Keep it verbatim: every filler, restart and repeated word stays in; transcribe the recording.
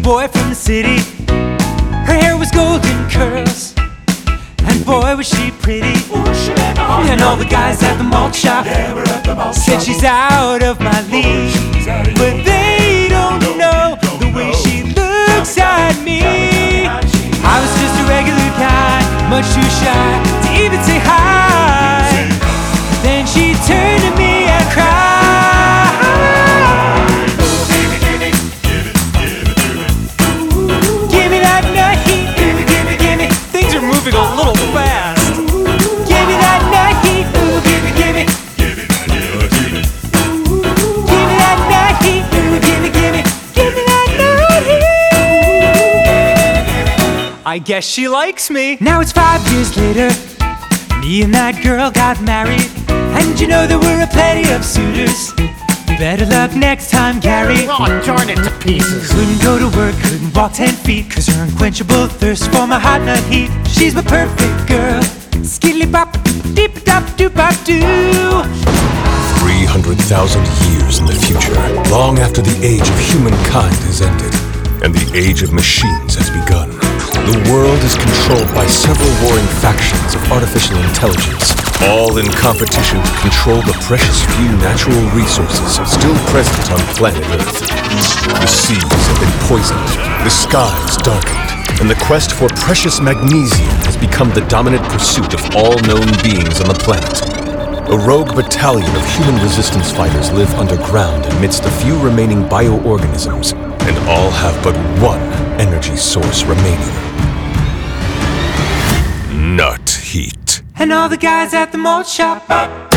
boy from the city. Her hair was golden curls, and boy was she pretty. And all the guys at the malt shop said she's out of my league, but they don't know the way she looks at me. I was just a regular guy, much too shy to even say hi. Then she turned to me and cried, give me that nut heat, give me, give me, give me. Things are moving a little fast. Give me that nut heat, ooh, give me, give me. Give me that nut heat, ooh, give me, give me. Give me that nut heat. I guess she likes me. Now it's five years later, me and that girl got married, and you know there were a plenty of suitors. Better luck next time, Gary. Oh, darn it to pieces. Couldn't go to work, couldn't walk ten feet, cause her unquenchable thirst for my hot nut heat. She's my perfect girl. Skiddly bop, deep dop doop bop doo. three hundred thousand years in the future, long after the age of humankind has ended, and the age of machines has begun. The world is controlled by several warring factions of artificial intelligence, all in competition to control the precious few natural resources still present on planet Earth. The seas have been poisoned, the skies darkened, and the quest for precious magnesium has become the dominant pursuit of all known beings on the planet. A rogue battalion of human resistance fighters live underground amidst the few remaining bioorganisms, and all have but one energy source remaining: nut heat. And all the guys at the malt shop